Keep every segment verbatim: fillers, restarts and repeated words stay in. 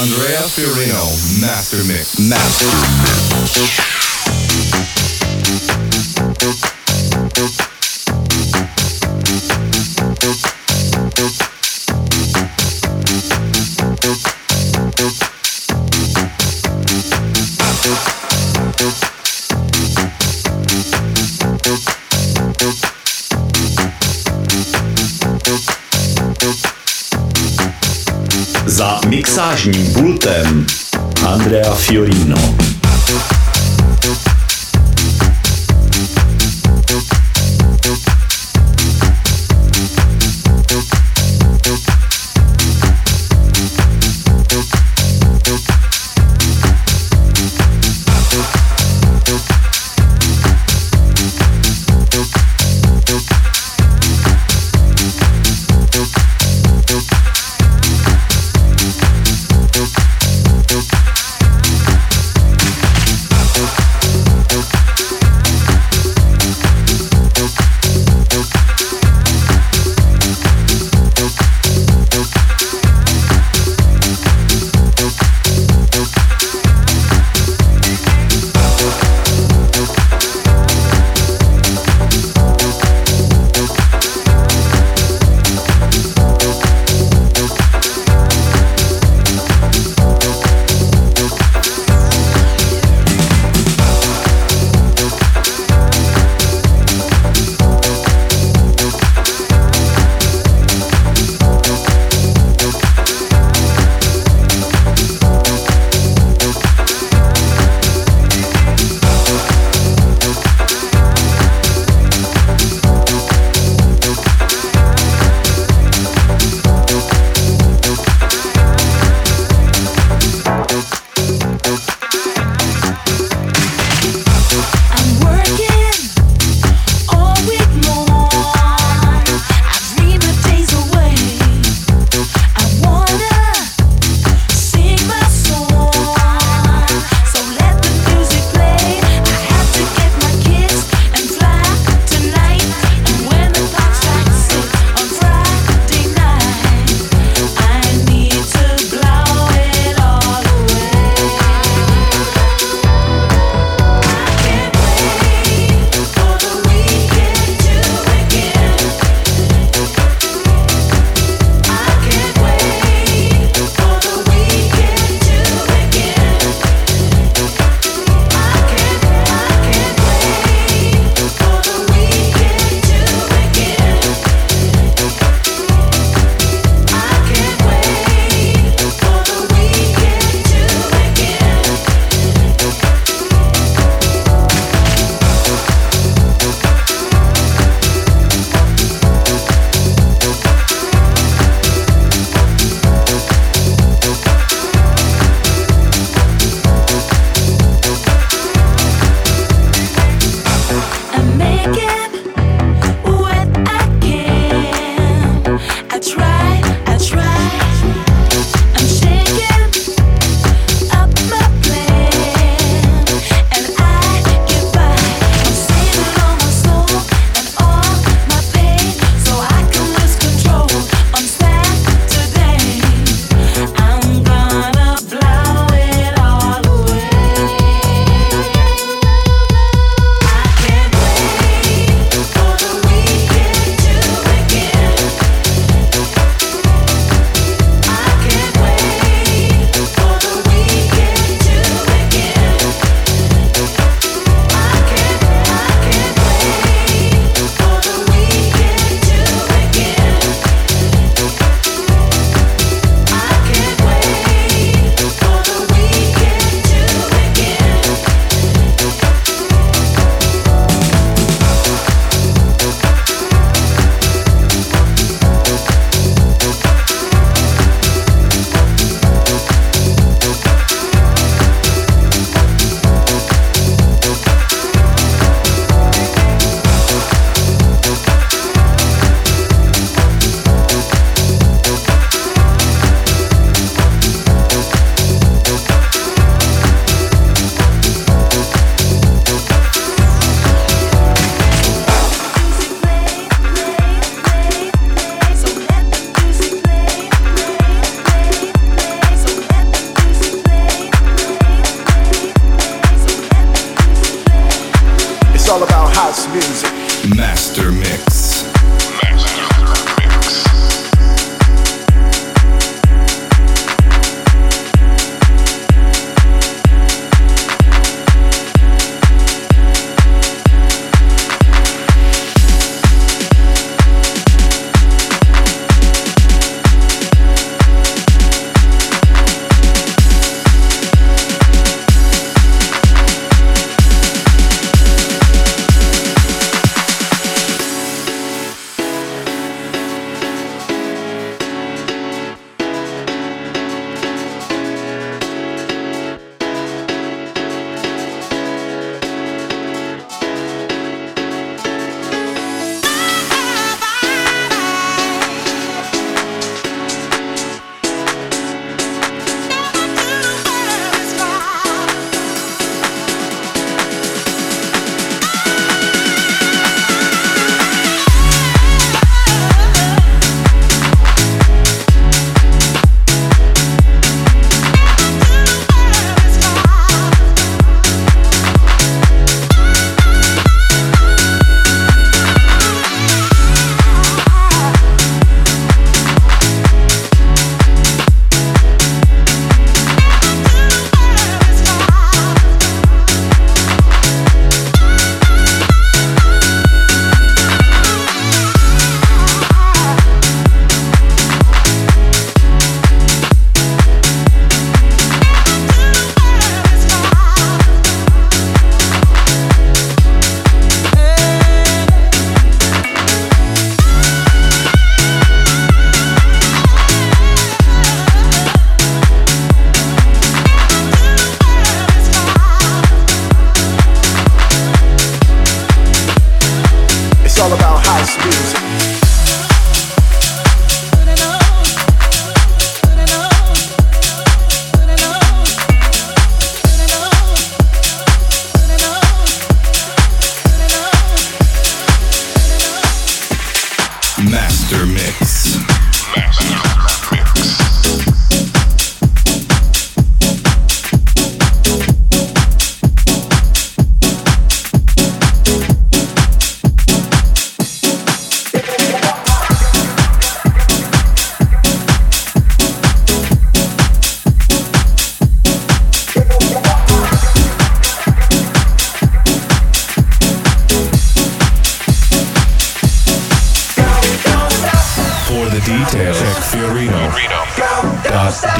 Andrea Fiorino, Master Mix. Master Mix. Za mixážním pultem Andrea Fiorino.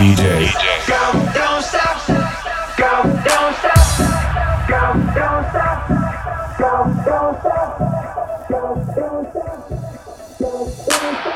D J. Go, don't stop. Go, don't stop. Go, don't stop. Go, don't stop. Go, don't stop. Go, don't stop.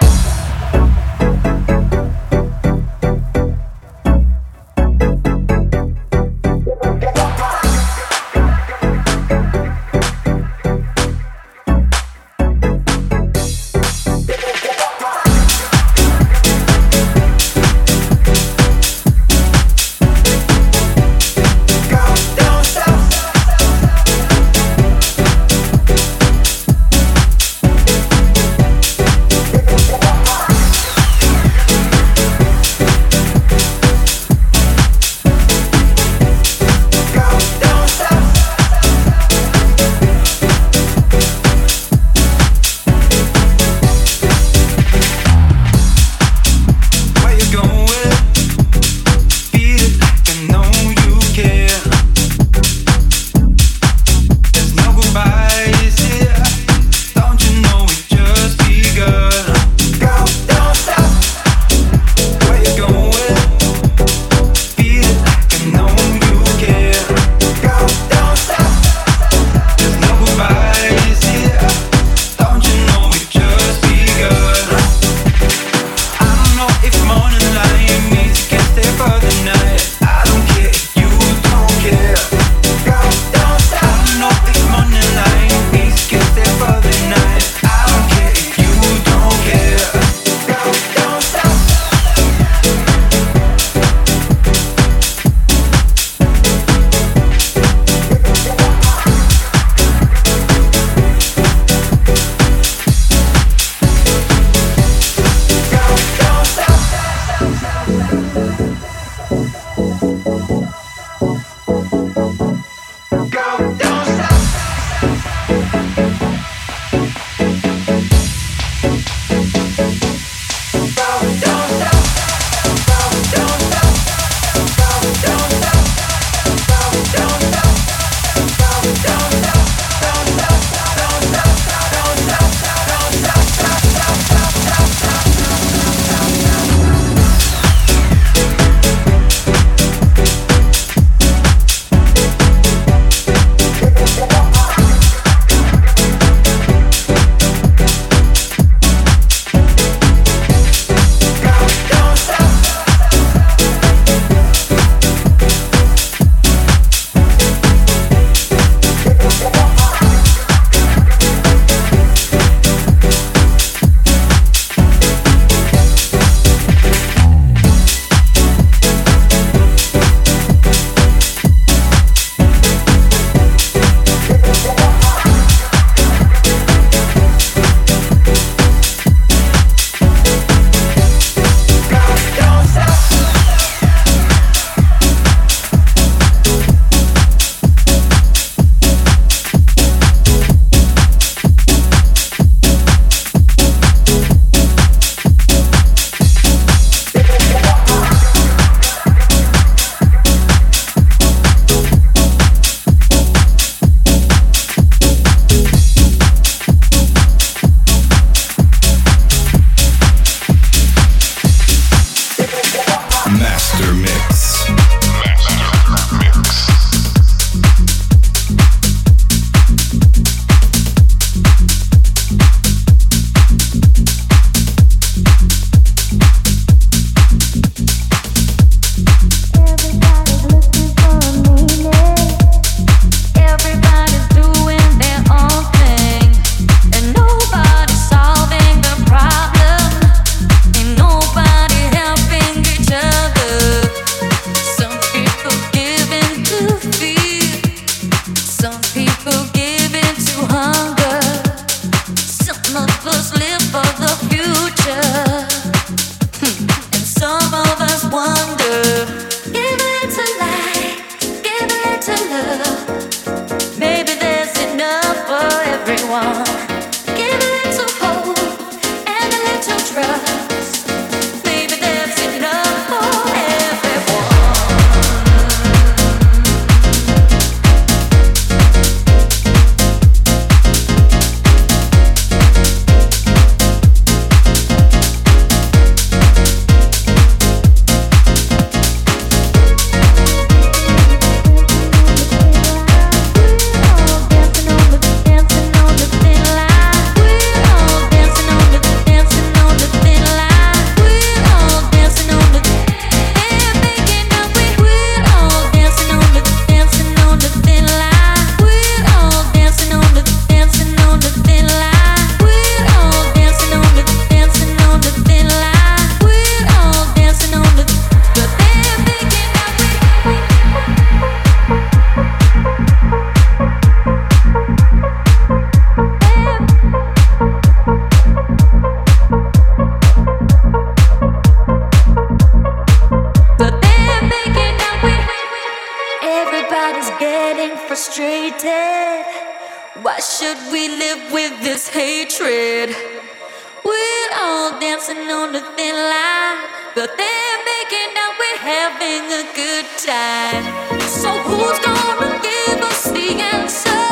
getting frustrated. Why should we live with this hatred? We're all dancing on the thin line, but they're making out we're having a good time. So who's gonna give us the answer?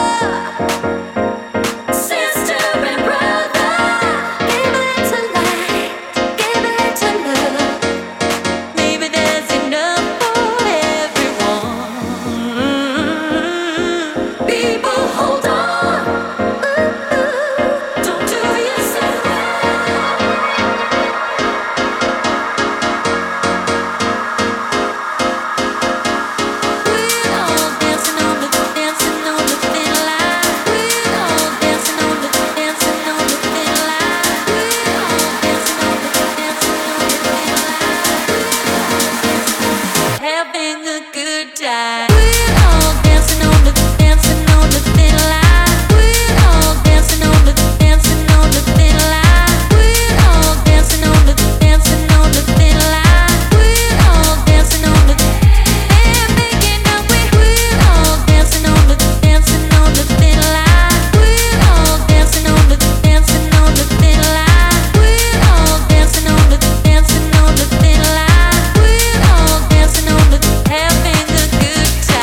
Sister and brother, give it to light, give it to love. Maybe there's enough for everyone. People, hold on. Ooh, don't do yourself. We're all dancing on the dancing on the thin line. We're all dancing on the dancing on the thin line. We're all dancing on the dancing on the thin line. Having a good time. We're all dancing on the dancing on the thin line. We're all dancing on the dancing on the thin line. We're all dancing on the dancing on the thin line. We're all dancing on the they're making up. We're all dancing on the dancing on the thin line. We're all dancing on the dancing on the thin line. We're all dancing on the dancing on the thin line. We're all dancing on the having a good time.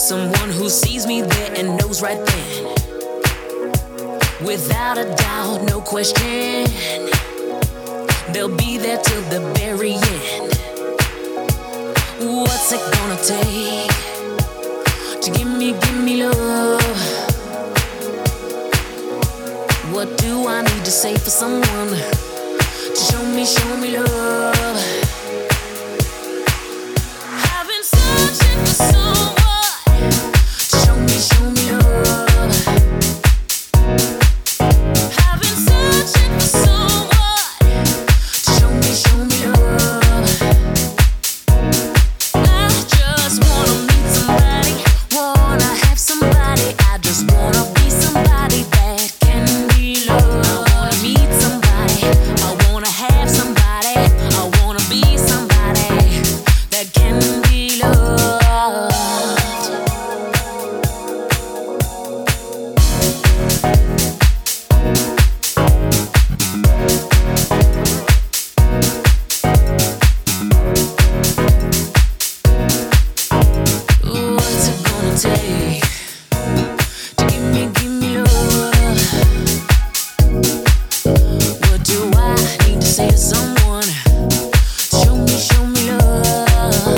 Someone who sees me there and knows right then, without a doubt, no question, they'll be there till the very end. What's it gonna take to give me, give me love? What do I need to say for someone to show me, show me love? I've been searching for someone to show me, show me love. I've been searching for someone to show me, show me love. I just wanna meet somebody, wanna have somebody. I just wanna be somebody that can be loved. I wanna meet somebody, I wanna have somebody, I wanna be somebody that can be loved. What's it gonna take to give me, give me love? What do I need to say to someone to show me, show me love?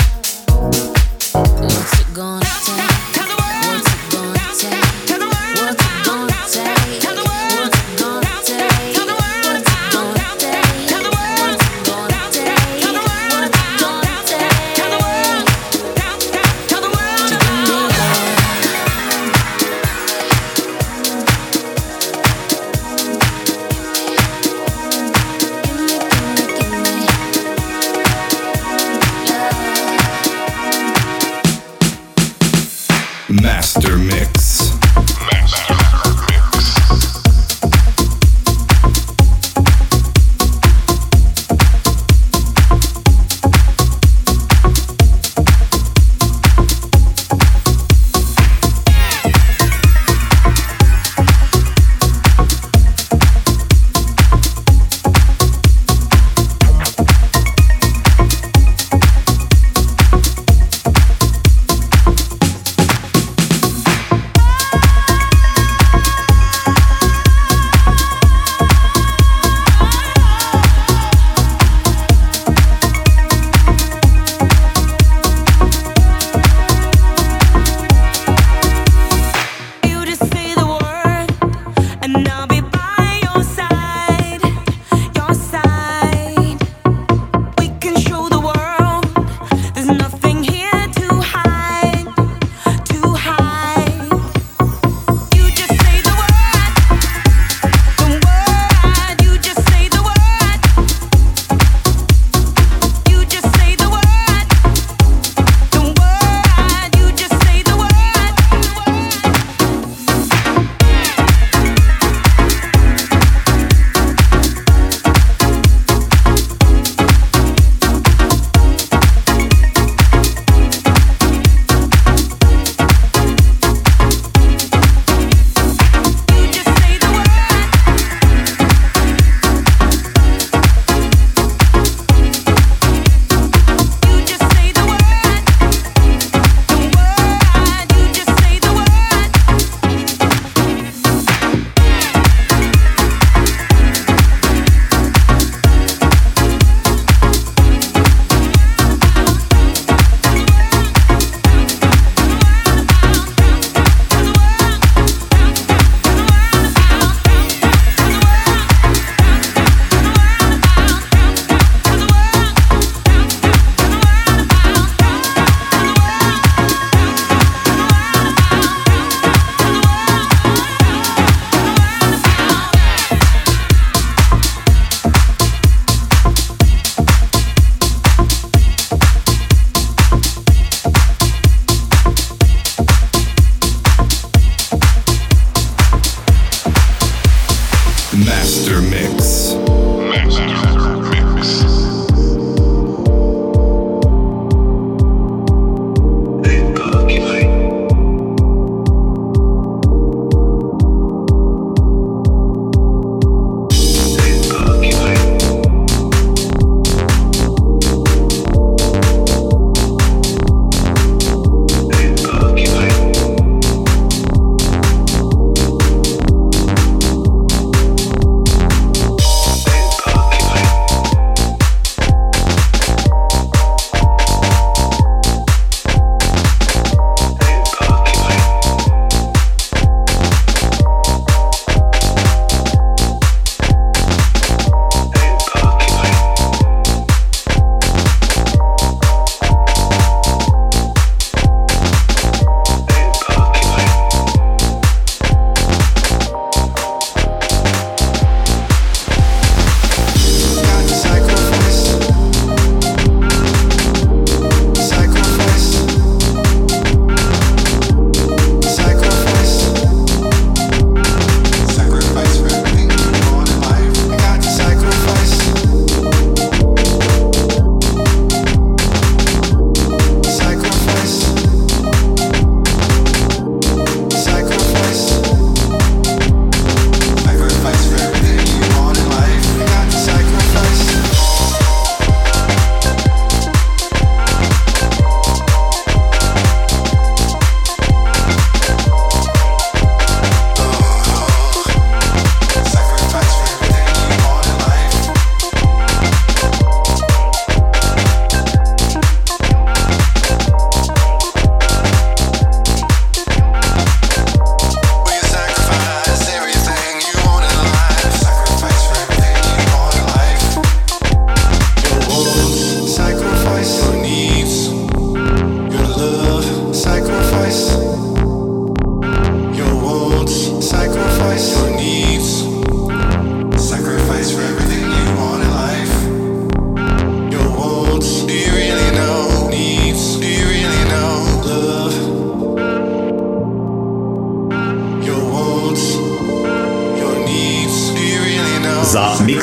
What's it gonna take? What's it gonna take? What's it gonna take? What's it gonna take? What's it gonna take? What's it gonna take? What's it gonna take? To give me love. Master Mix. Thank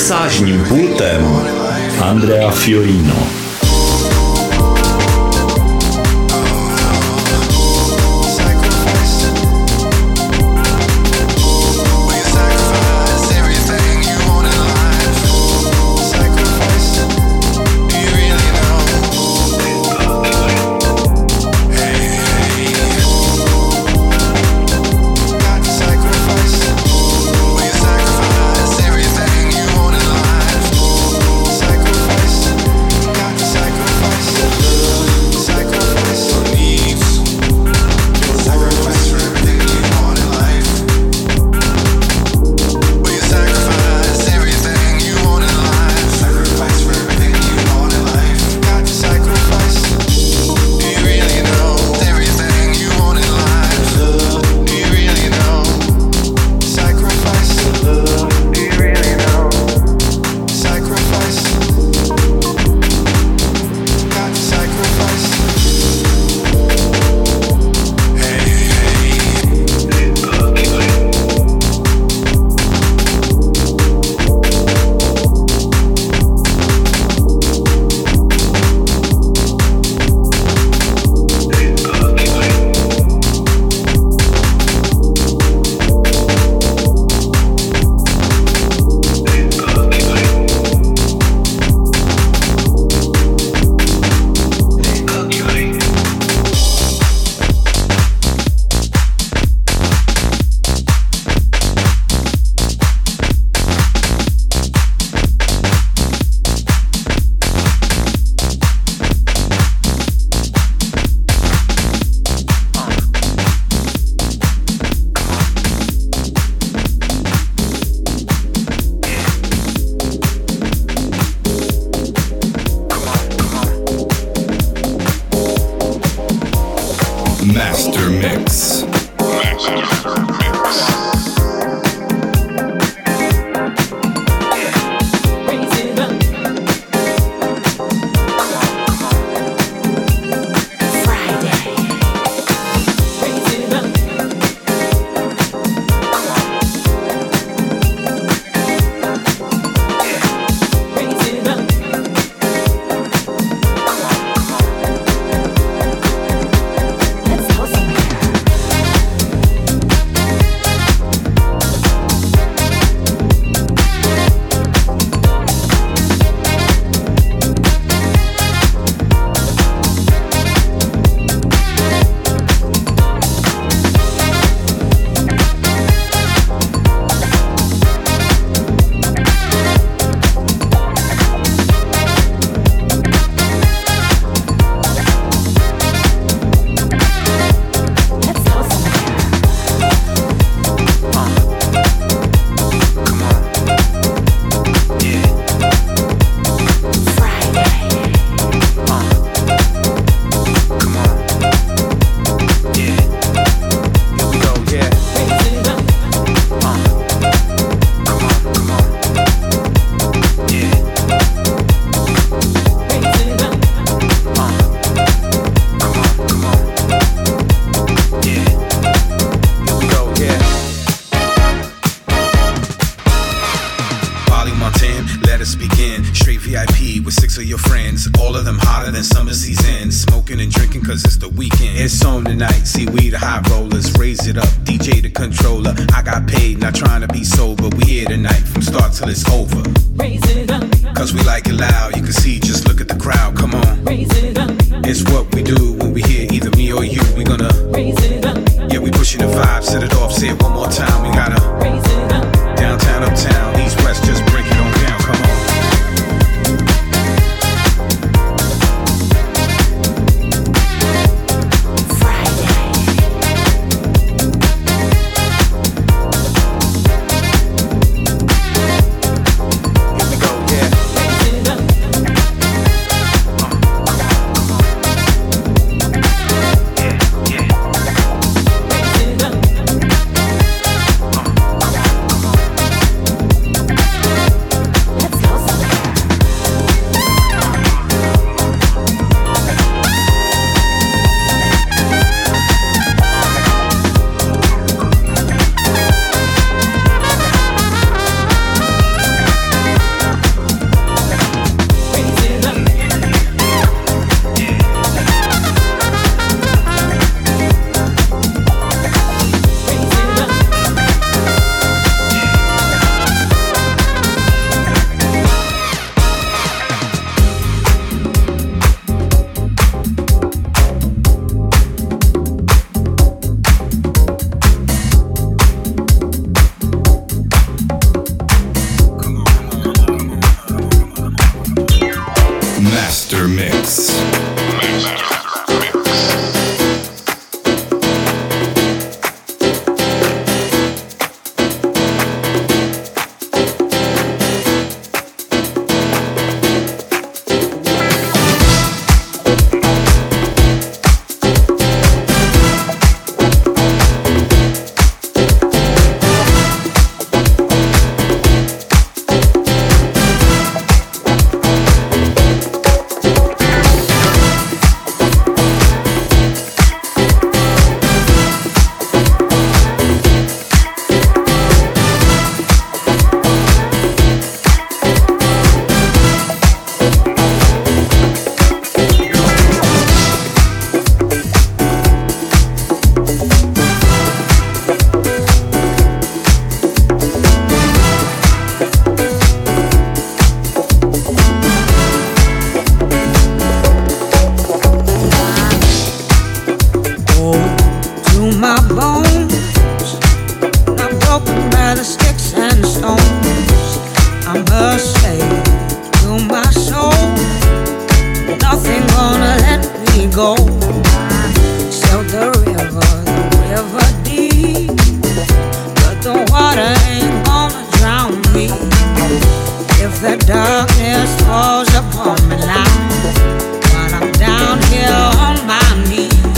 mixážním pultem Andrea Fiorino. Master Mix. Uh. through my bones. I'm broken by the sticks and stones. I'm a slave to my soul. Nothing gonna let me go. Sail the river, the river deep, but the water ain't gonna drown me. If the darkness falls upon me now, while I'm down here on my knees,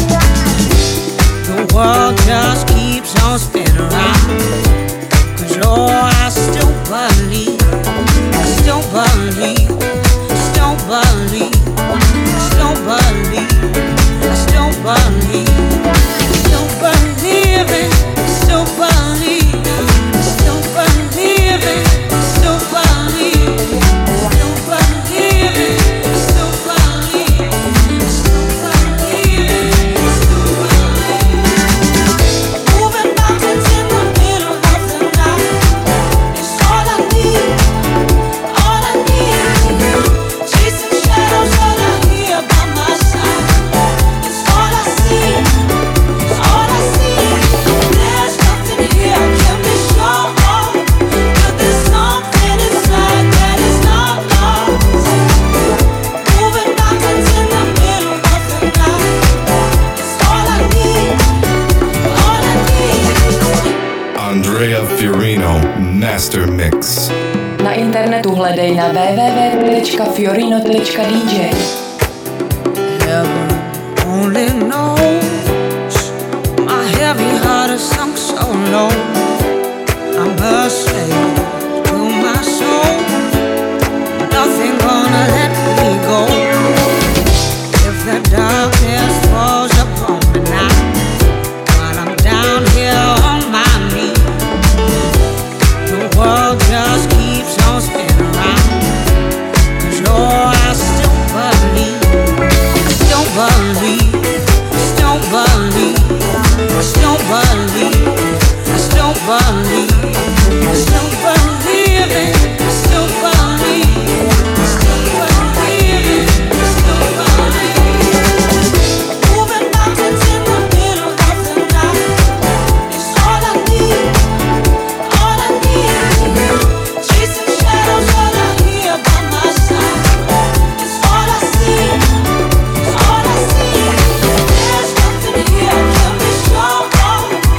the world just keeps on spinning around. Cause oh, I still believe, I still believe, still believe, still believe, I still believe, still believing, still believe, still believing, still believe, still believing, still believe, still believing, still believe. Moving mountains in the middle of the night. It's all I need, all I need. Chasing shadows that I hear by my side. It's all I see, it's all I see. There's nothing here can be sure of, but there's something inside that is not lost. Moving mountains in the middle of the night. It's all I need, all I need. Andrea Fiorino, Master Mix. Na internetu hledej na w w w tečka fiorino tečka d j. Heaven only knows my heavy heart is sunk so low. I'm a slave to my soul. Nothing gonna let me go. If the darkness falls upon me now, while I'm down here on my knees, the world just keeps on spinning around. Cause oh, I still believe, I still believe, still believe, I still believe, I still believe, I still believe it, I still believe, I still believe it, I still believe. Moving mountains in the middle of the night. It's all I need, all I need. Chasing shadows that I hear by my side. It's all I see, it's all I see. There's nothing here can be sure of,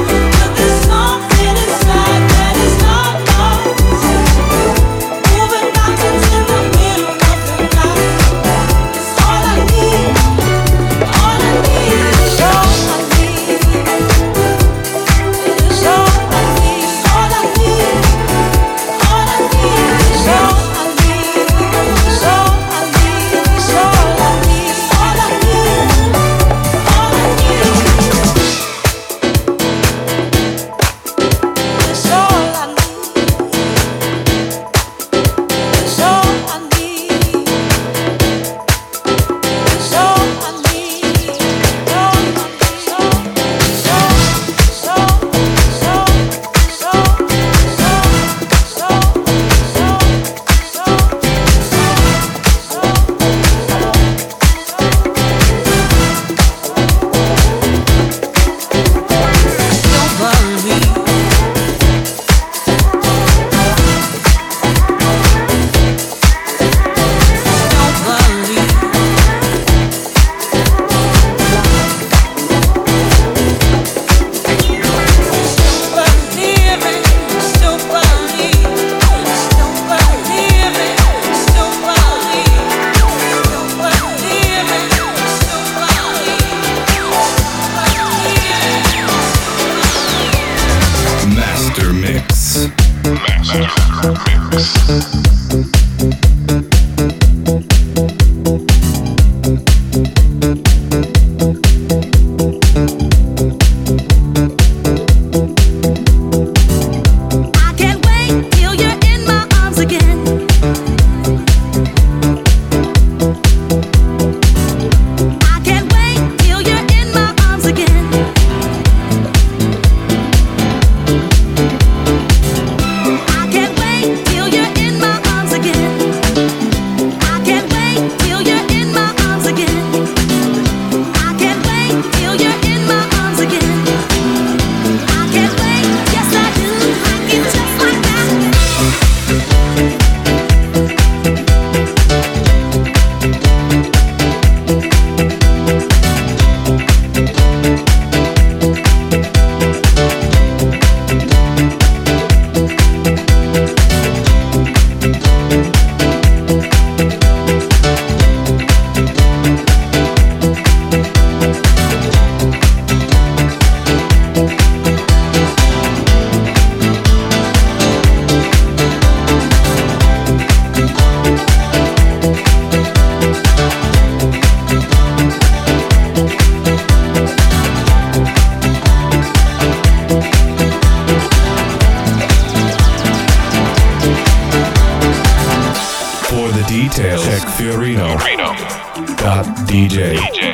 Fiorino. Dot D J.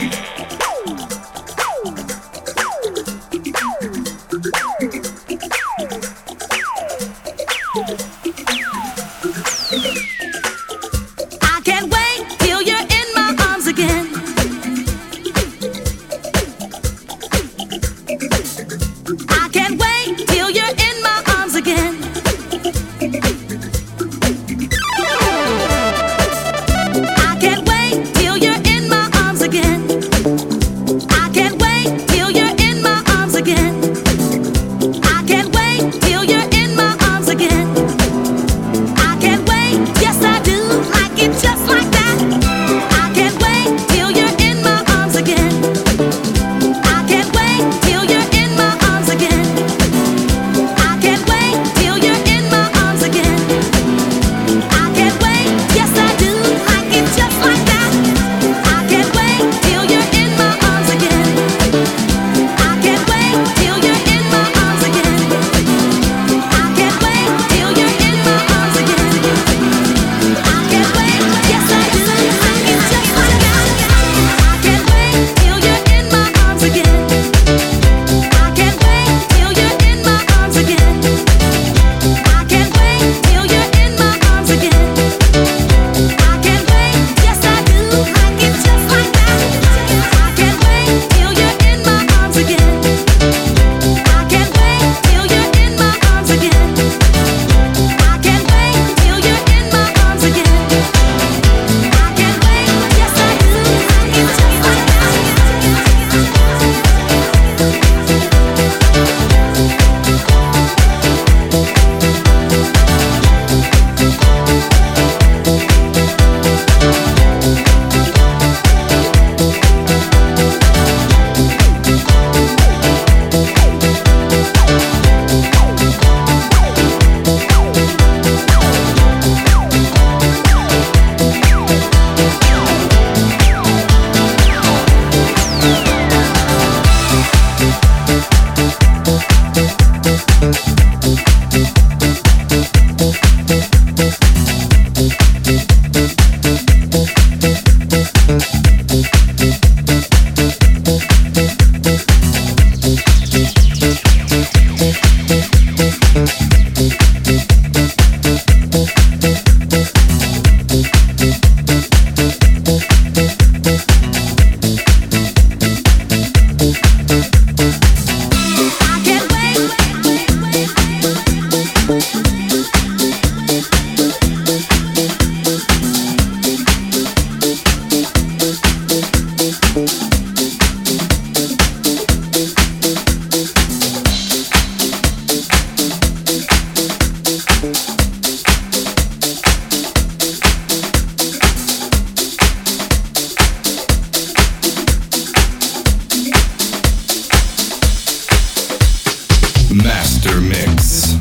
I can't wait till you're in my arms again. I can't wait till you're in my arms again. I can't wait till you're in my arms again. I can't wait till you're in my arms again. I can't wait till you're in my arms again. I can't wait, yes I do, like it just like that. I can't wait till you're in my arms again. I can't wait till you're in my arms again. I can't wait till you're in my arms again. I can't wait, yes I do, like it just like that. I can't wait till you're in my arms again. I can't wait till you're in my arms again. I can't wait till you're in my arms again. I can't wait, yes I do, like it just like that. I can't wait till you're in my arms again. I can't wait till you're in my arms again. I can't wait till you're in my arms again. I can't wait, yes I do, like it just like that. I can't wait till you're in my arms again. I can't wait till you're in my arms again. I can't wait till you're in my arms again. I can't wait, yes I do, like it just like that. I can't Master Mix.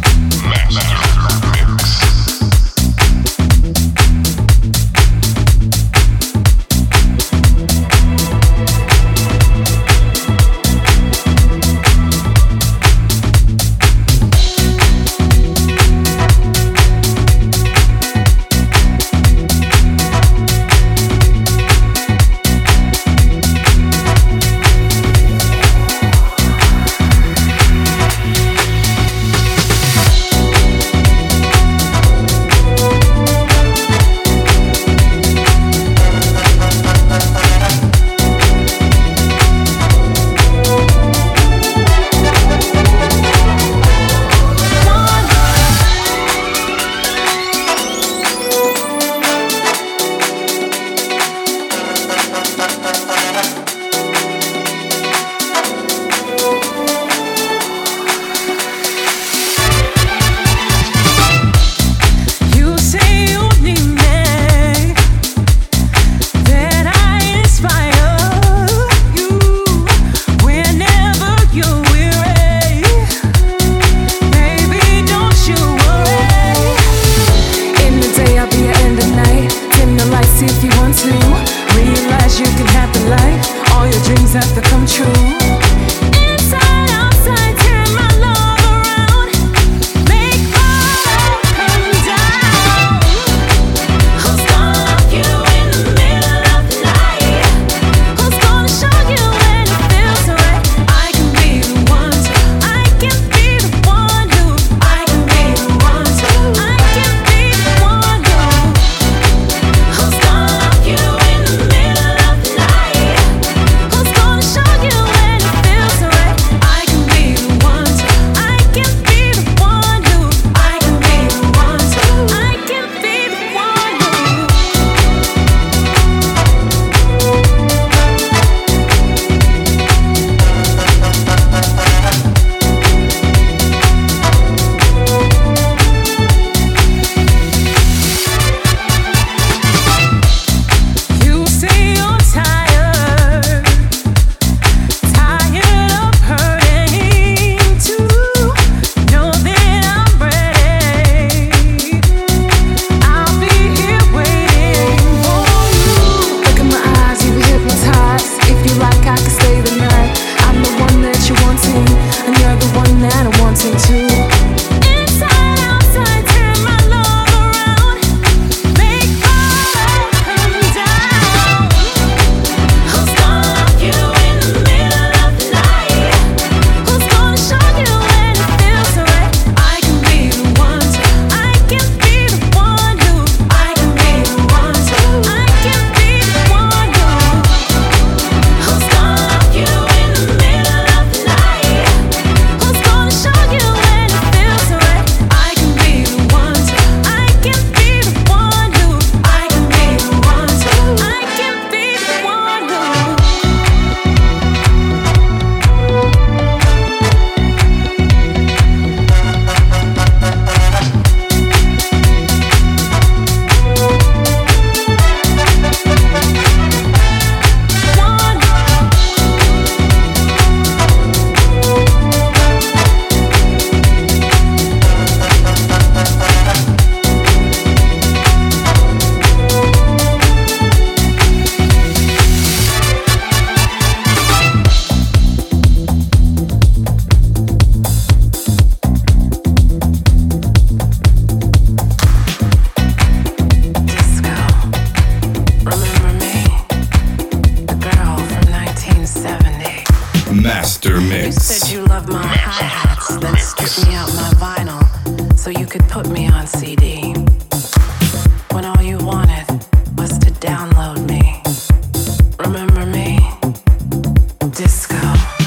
Cause you love my hi-hats, then strip me out my vinyl so you could put me on C D. When all you wanted was to download me. Remember me? Disco.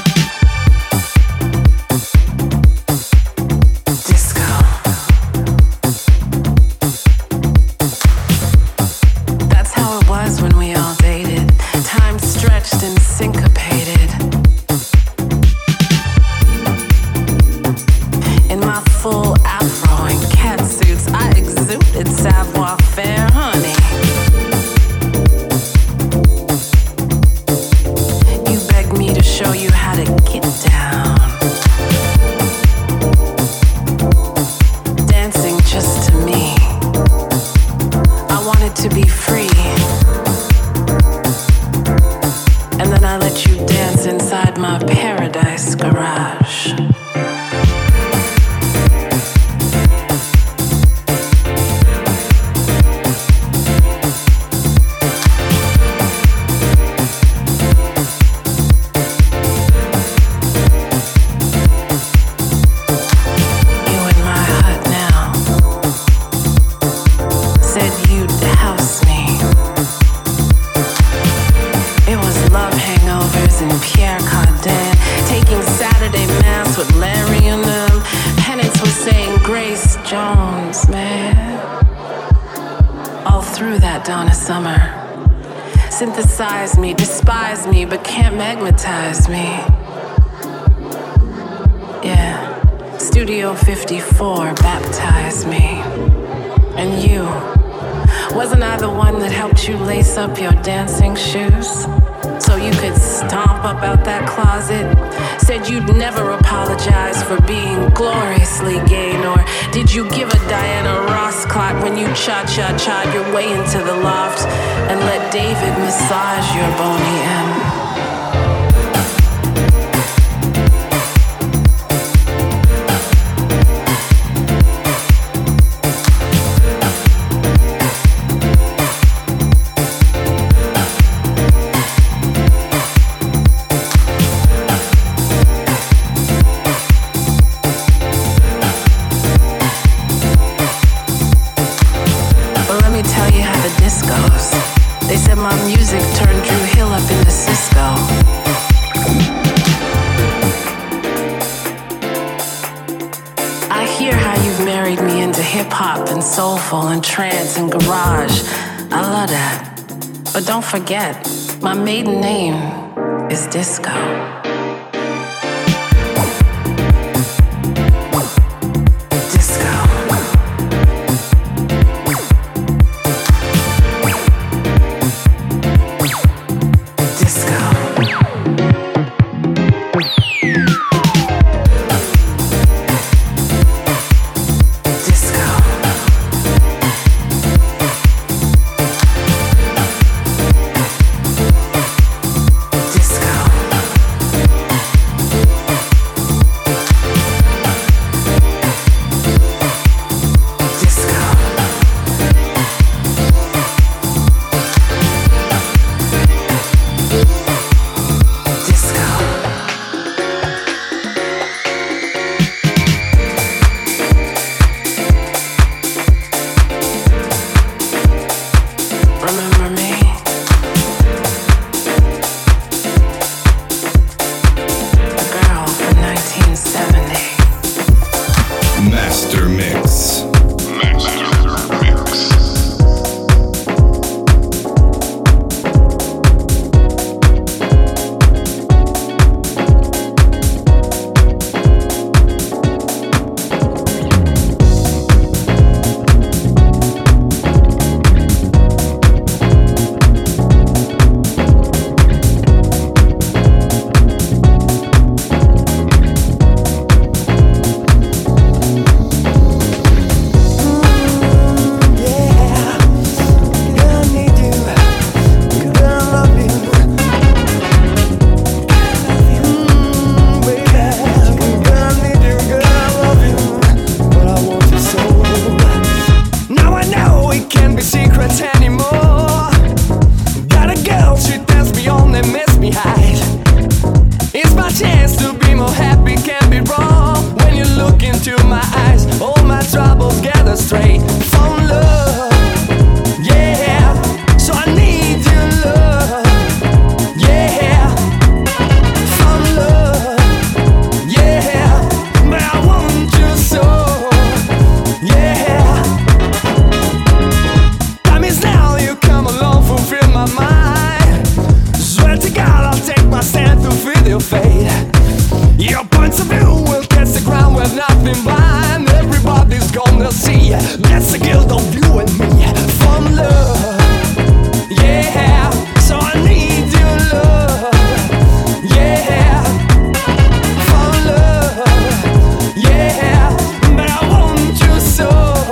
Disco. That's how it was when we all dated. Time stretched and syncopated. In my full afro and cat suits, I exuded savoir-faire, honey. You begged me to show you how to get down. Dancing just to me. I wanted to be free. And then I let you dance inside my paradise garage. Donna Summer. Synthesize me, despise me, but can't magnetize me. Yeah, Studio fifty-four baptized me. And you, wasn't I the one that helped you lace up your dancing shoes? So you could stomp up out that closet? Said you'd never apologize for being gloriously gay, nor did you give a Diana Ross clock when you cha-cha-cha'd your way into the loft and let David massage your bony end. Soulful and trance and garage. I love that. But don't forget, my maiden name is Disco. Disco. nothing blind. Everybody's gonna see. That's the guilt of you and me. From love, yeah. So I need your love, yeah. From love, yeah. But I want you so,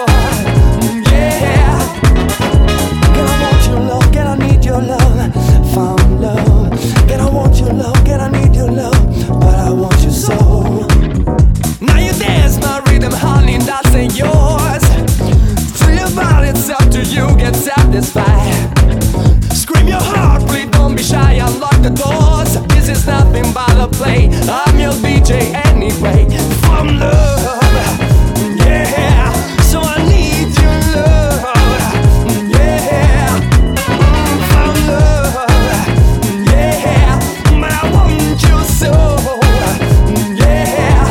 yeah. Girl, I want your love, girl, I need your love. Found love, girl, I want your love, girl, I need your love. But I want you so. Now you dance my rhythm, honey, that's ain't yours. Free about it's up to you, get satisfied. Scream your heart, please don't be shy, unlock the doors. This is nothing but a play, I'm your D J anyway. From love, yeah. So I need your love, yeah. Mm, from love, yeah. But I want you so, yeah.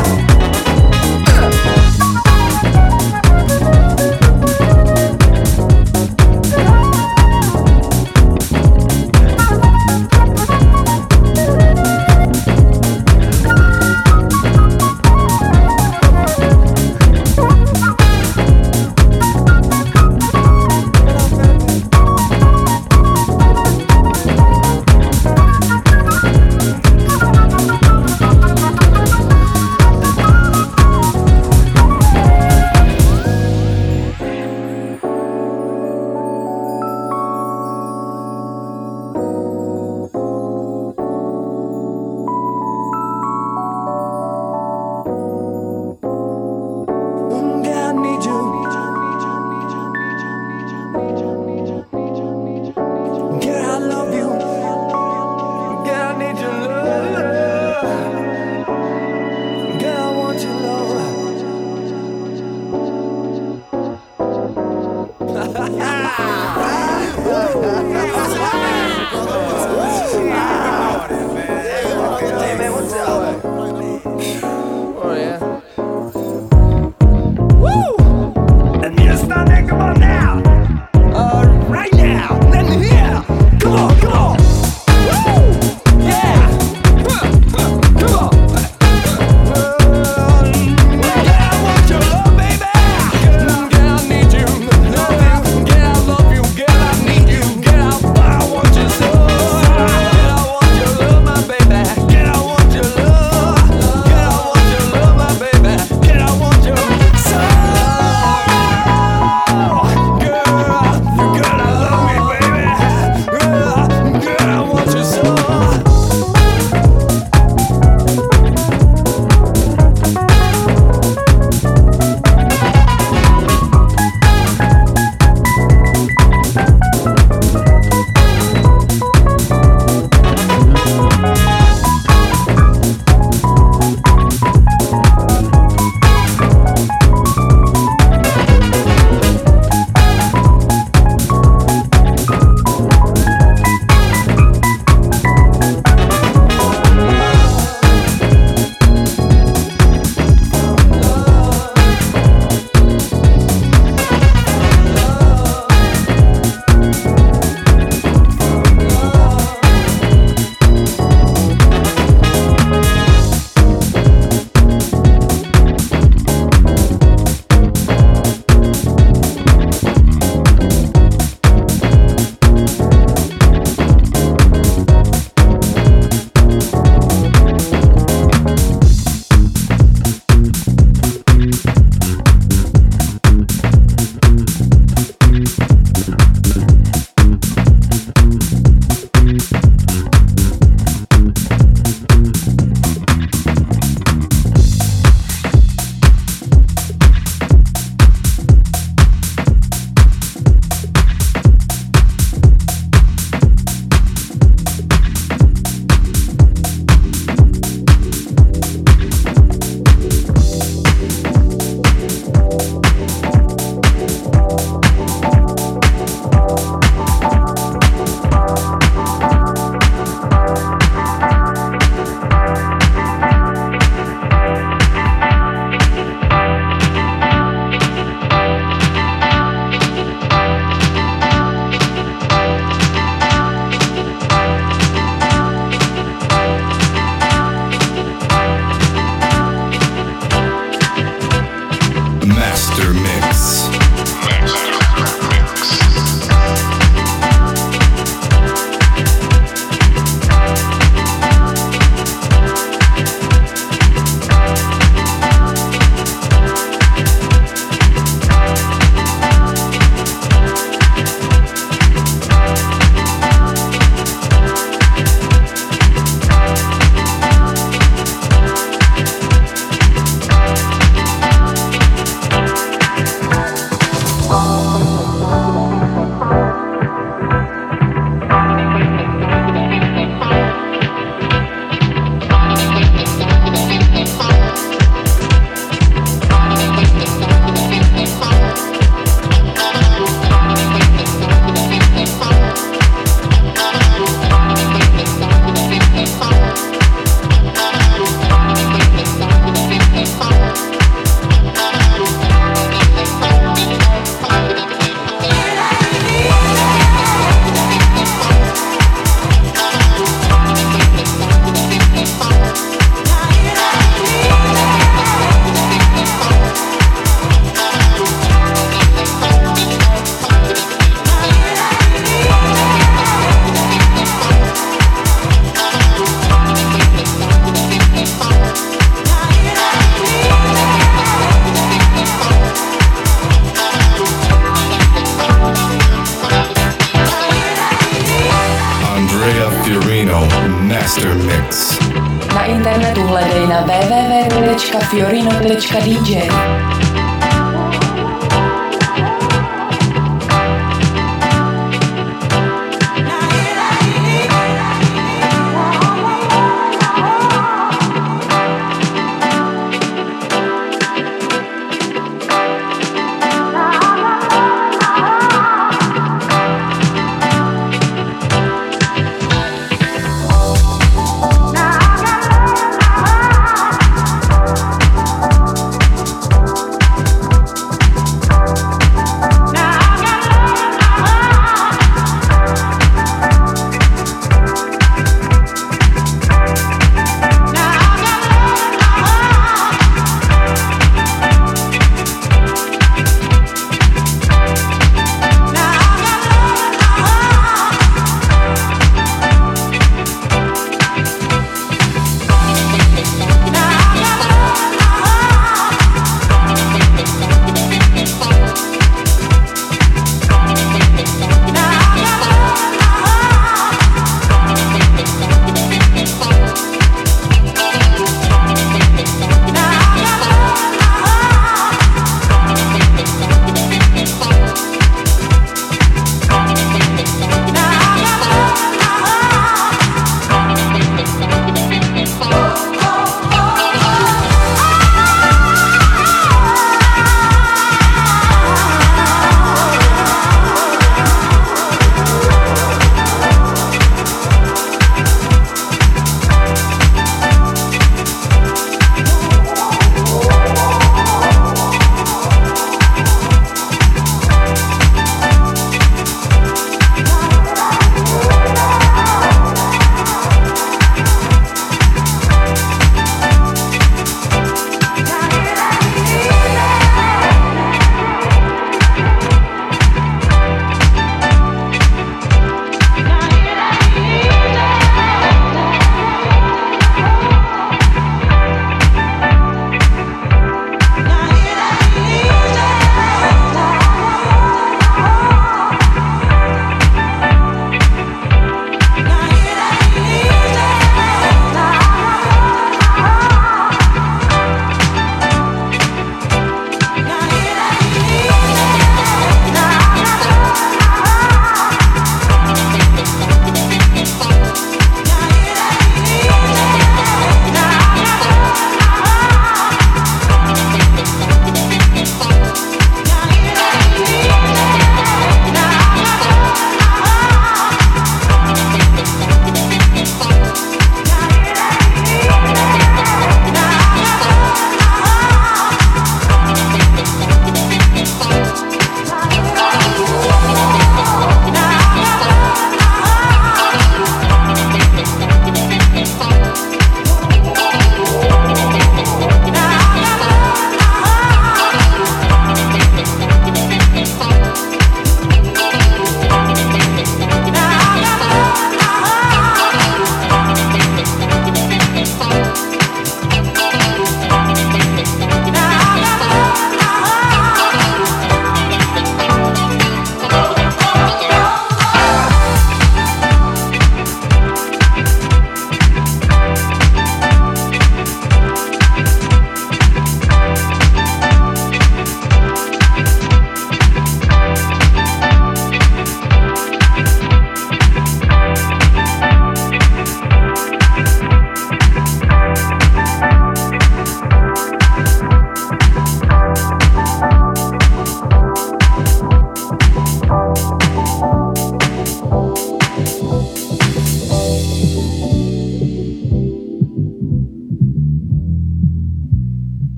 na w w w tečka fiorino tečka d j.